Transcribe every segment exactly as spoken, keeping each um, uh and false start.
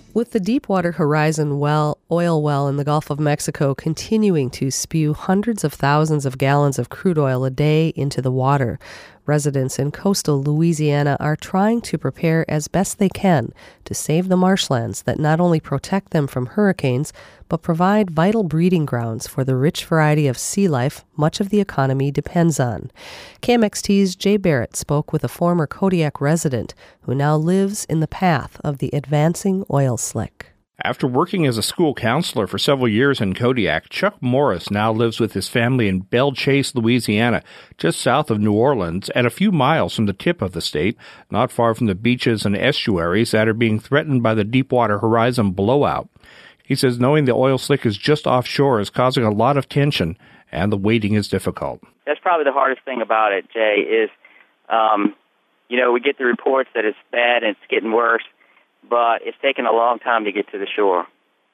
With the Deepwater Horizon well, oil well in the Gulf of Mexico continuing to spew hundreds of thousands of gallons of crude oil a day into the water, residents in coastal Louisiana are trying to prepare as best they can to save the marshlands that not only protect them from hurricanes, but provide vital breeding grounds for the rich variety of sea life much of the economy depends on. K M X T's Jay Barrett spoke with a former Kodiak resident who now lives in the path of the advancing oil slick. After working as a school counselor for several years in Kodiak, Chuck Morris now lives with his family in Belle Chasse, Louisiana, just south of New Orleans and a few miles from the tip of the state, not far from the beaches and estuaries that are being threatened by the Deepwater Horizon blowout. He says knowing the oil slick is just offshore is causing a lot of tension, and the waiting is difficult. That's probably the hardest thing about it, Jay, is, um, you know, we get the reports that it's bad and it's getting worse, but it's taken a long time to get to the shore.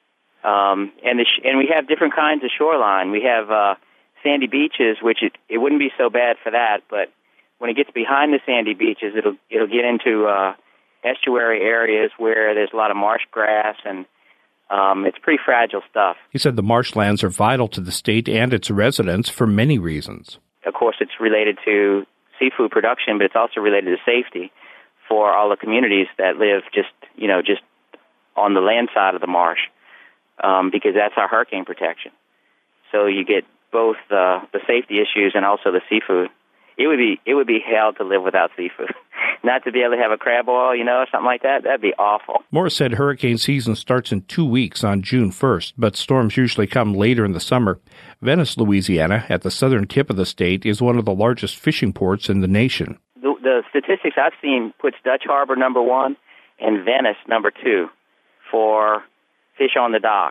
Um, and the sh- and we have different kinds of shoreline. We have uh, sandy beaches, which it, it wouldn't be so bad for that, but when it gets behind the sandy beaches, it'll it'll get into uh, estuary areas where there's a lot of marsh grass, and um, it's pretty fragile stuff. He said the marshlands are vital to the state and its residents for many reasons. Of course, it's related to seafood production, but it's also related to safety for all the communities that live just, you know, just on the land side of the marsh, um, because that's our hurricane protection. So you get both the the safety issues and also the seafood. It would be it would be hell to live without seafood. Not to be able to have a crab boil, you know, something like that, that'd be awful. Morris said hurricane season starts in two weeks on June first, but storms usually come later in the summer. Venice, Louisiana, at the southern tip of the state, is one of the largest fishing ports in the nation. The, the statistics I've seen puts Dutch Harbor number one and Venice number two for fish on the dock.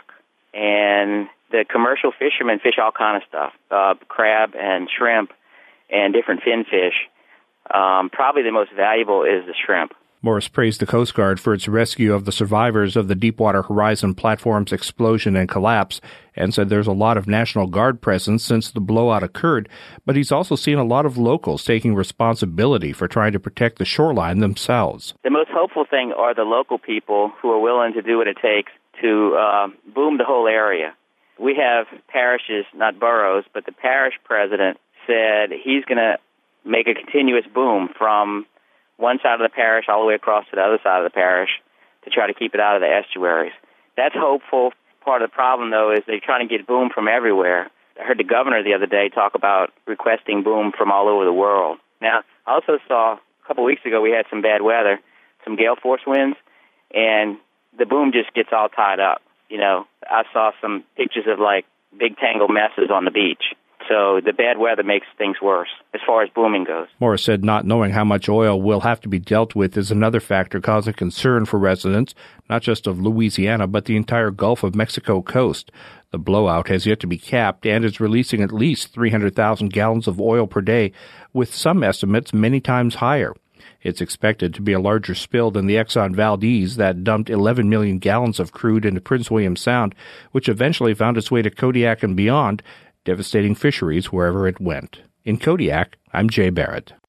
And the commercial fishermen fish all kind of stuff, uh, crab and shrimp and different fin fish. Um, probably the most valuable is the shrimp. Morris praised the Coast Guard for its rescue of the survivors of the Deepwater Horizon platform's explosion and collapse, and said there's a lot of National Guard presence since the blowout occurred, but he's also seen a lot of locals taking responsibility for trying to protect the shoreline themselves. The most hopeful thing are the local people who are willing to do what it takes to uh, boom the whole area. We have parishes, not boroughs, but the parish president said he's going to make a continuous boom from one side of the parish all the way across to the other side of the parish to try to keep it out of the estuaries. That's hopeful. Part of the problem, though, is they're trying to get boom from everywhere. I heard the governor the other day talk about requesting boom from all over the world. Now, I also saw a couple weeks ago we had some bad weather, some gale force winds, and the boom just gets all tied up. You know, I saw some pictures of, like, big tangled messes on the beach. So the bad weather makes things worse as far as booming goes. Morris said not knowing how much oil will have to be dealt with is another factor causing concern for residents, not just of Louisiana, but the entire Gulf of Mexico coast. The blowout has yet to be capped and is releasing at least three hundred thousand gallons of oil per day, with some estimates many times higher. It's expected to be a larger spill than the Exxon Valdez that dumped eleven million gallons of crude into Prince William Sound, which eventually found its way to Kodiak and beyond, devastating fisheries wherever it went. In Kodiak, I'm Jay Barrett.